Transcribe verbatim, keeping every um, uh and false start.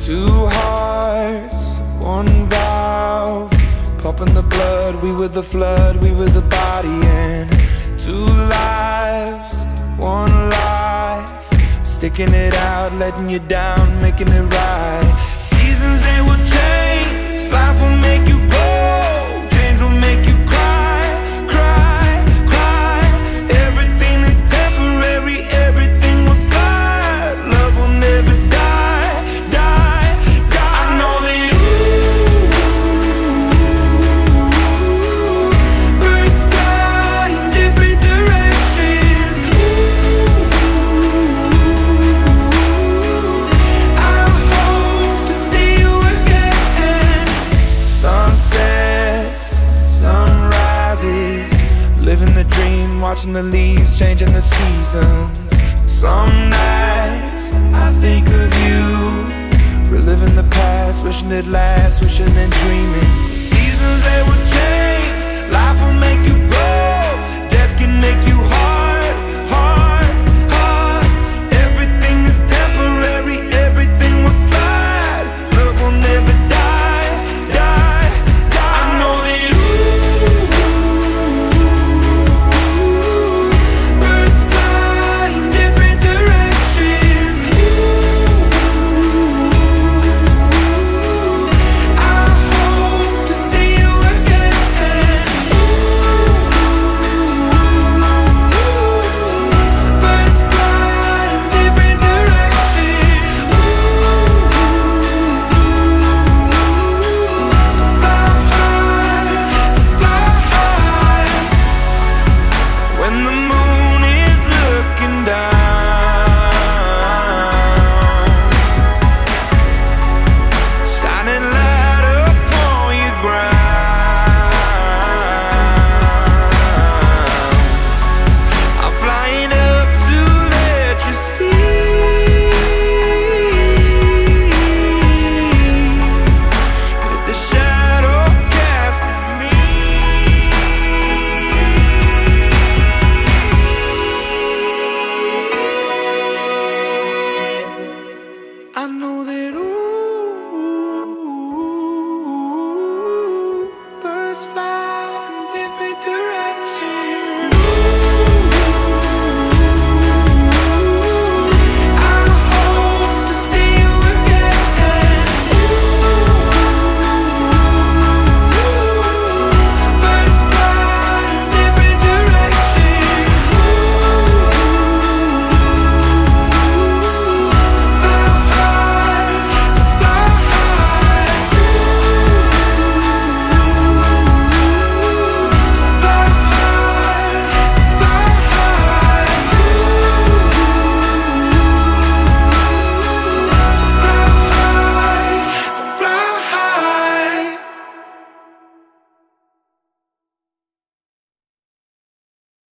Two hearts, one valve, pumping the blood. We were the flood, we were the body. And two lives, one life, sticking it out, letting you down, making it right. Seasons, they will change, life will make you go, change will make you cry, cry, cry. Everything is temporary, everything will slide, love will never die, die, die. I know that ooh, birds fly in different directions. Ooh, I hope to see you again. Sunsets, sunrises, living the dream, watching the leaves, changing the seasons. Some nights I think of you, reliving the past, wishing it lasts, wishing and dreaming. Seasons, they will change, life will make you go, death can make you hard, hard, hard. Everything is temporary, everything will slide, love will never die, die, die. I know that ooh, birds fly in different directions. Ooh, I hope to see you again. Ooh, birds fly in different directions. Ooh, so fly high, so fly high. When the moon is looking down, shining light upon your ground, I'm flying up to let you see that the shadow cast is me. I know that